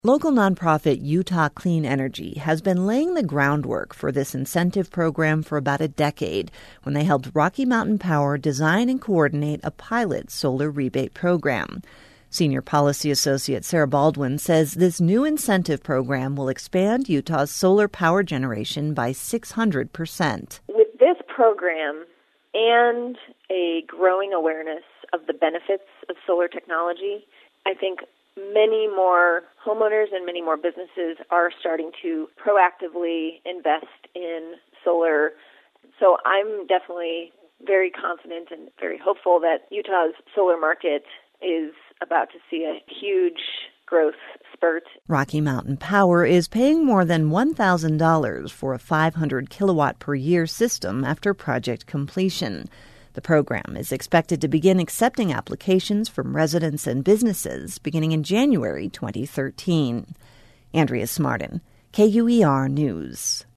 Local nonprofit Utah Clean Energy has been laying the groundwork for this incentive program for about a decade when they helped Rocky Mountain Power design and coordinate a pilot solar rebate program. Senior Policy Associate Sarah Baldwin says this new incentive program will expand Utah's solar power generation by 600%. With this program and a growing awareness of the benefits of solar technology, I think many more homeowners and many more businesses are starting to proactively invest in solar. So I'm definitely very confident and very hopeful that Utah's solar market is about to see a huge growth spurt. Rocky Mountain Power is paying more than $1,000 for a 500 kilowatt per year system after project completion. The program is expected to begin accepting applications from residents and businesses beginning in January 2013. Andrea Smartin, KUER News.